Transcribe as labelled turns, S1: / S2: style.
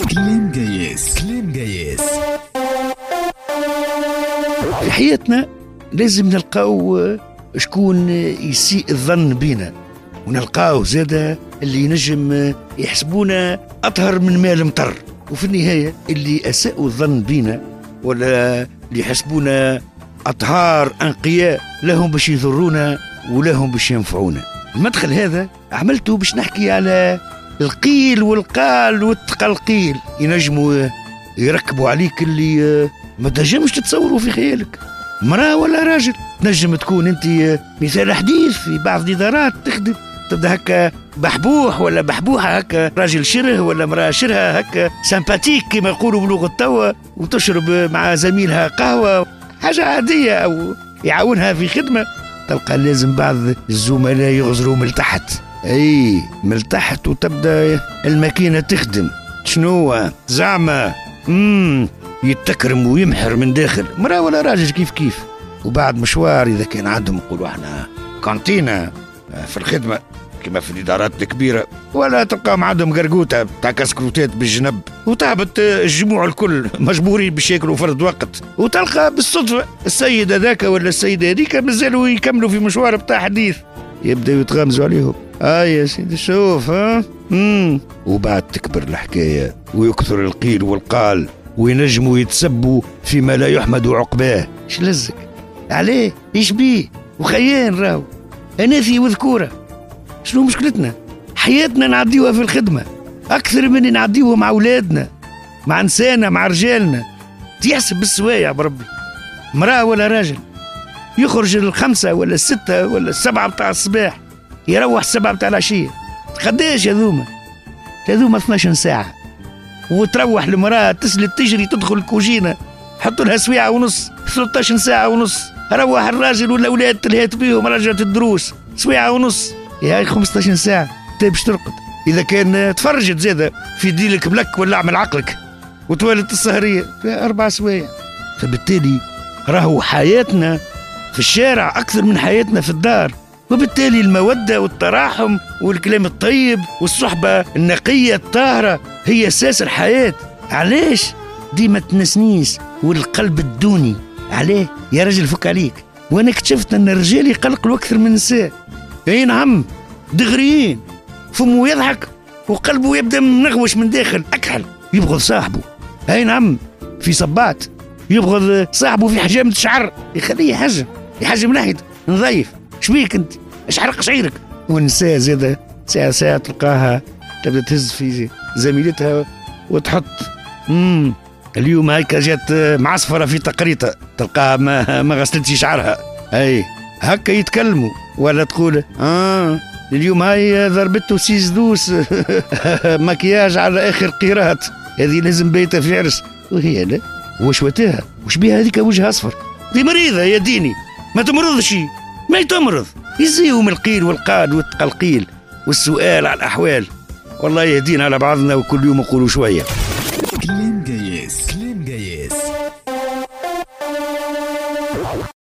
S1: كلام جايز، كلام جايز.
S2: في حياتنا لازم نلقاو شكون يسيء الظن بينا، ونلقاو زادة اللي ينجم يحسبونا أطهر من ماء المطر، وفي النهاية اللي أساءوا الظن بينا ولا اللي يحسبونا أطهار أنقياء لهم باش يضرونا ولهم باش ينفعونا. المدخل هذا عملته باش نحكي على القيل والقال والتقلقيل، ينجموا يركبوا عليك اللي ما تنجمش تتصوروا في خيالك. مرأة ولا راجل، تنجم تكون انت مثال حديث في بعض الإدارات، تخدم تبدا هكا بحبوح ولا بحبوحة، هكا راجل شره ولا مرأة شرها هكا سامباتيك كما يقولوا بلغة التوا، وتشرب مع زميلها قهوة حاجة عادية أو يعاونها في خدمة، تلقى لازم بعض الزملاء يغزروا من تحت، اي من تحت، وتبدا الماكينة تخدم. شنو زعما يتكرم ويمحر من داخل. مرأة ولا راجل كيف كيف. وبعد مشوار إذا كان عندهم يقولوا احنا كانتينة في الخدمة كما في الإدارات الكبيرة، ولا تلقى عندهم قرقوتة تاع كسكروتات بالجنب، وتهبط الجموع الكل مجبورين باش ياكلوا فرد وقت، وتلقى بالصدفة السيد هذاك ولا السيدة هذيك مازالوا يكملوا في مشوار بتاع حديث، يبداوا يتغمزوا عليهم. يا سيدي شوف وبعد تكبر الحكاية ويكثر القيل والقال، وينجموا يتسبوا فيما لا يحمد عقباه. ايش لزك عليه؟ ايش بيه؟ وخيان راهو اناثي وذكوره. شنو مشكلتنا؟ حياتنا نعديوها في الخدمه اكثر من نعديوها مع اولادنا، مع نسانا، مع رجالنا. تيحسب بالسوايع بربي. مرأة ولا راجل يخرج 5 ولا 6 ولا 7 بتاع الصباح، يروح 7 بتاع العشيه. قداش هذوما 12 ساعه، وتروح المرأة تسلت تجري تدخل الكوجينة، حطوا لها سويعة ونص، 13 ساعة ونص. روح الراجل والأولاد تلهيت بيهم، رجعت الدروس سويعة ونص، يا 15 ساعة باش ترقد. إذا كان تفرجت زادة في ديلك بلك ولا اعمل عقلك وتولد السهرية 4 سوايع. فبالتالي راهو حياتنا في الشارع أكثر من حياتنا في الدار، وبالتالي المودة والتراحم والكلام الطيب والصحبة النقية الطاهرة هي أساس الحياة. علاش ديما تنسنيس والقلب الدوني؟ عليه يا رجل فك عليك. وانا اكتشفت ان الرجال يقلقوا اكثر من النساء. اي نعم، دغريين، فمه يضحك وقلبه يبدا منغوش من داخل، اكحل، يبغض صاحبه. اي نعم، في صبات يبغض صاحبه في حجامة شعر، يخليه يحجم ناحية نظيف. شبيك انت؟ اش حرق شعيرك؟ والنساء زاده ساعة تلقاها تبدا تهز في زميلتها وتحط اليوم هيك جات معصفرة في تقريطة، تلقاها ما غسلتش شعرها. اي هكا يتكلموا. ولا تقول اليوم هاي ضربته سيز دوس مكياج على اخر قيرات، هذه لازم بيتها في عرس. وهي لا، وش وتاها؟ وش بيها هذيك وجه اصفر؟ دي مريضة يا ديني، ما تمرضش، ما تمرض. يزيهم القيل والقال والتقلقيل والسؤال على الأحوال. والله يهدينا على بعضنا، وكل يوم نقولوا شوية.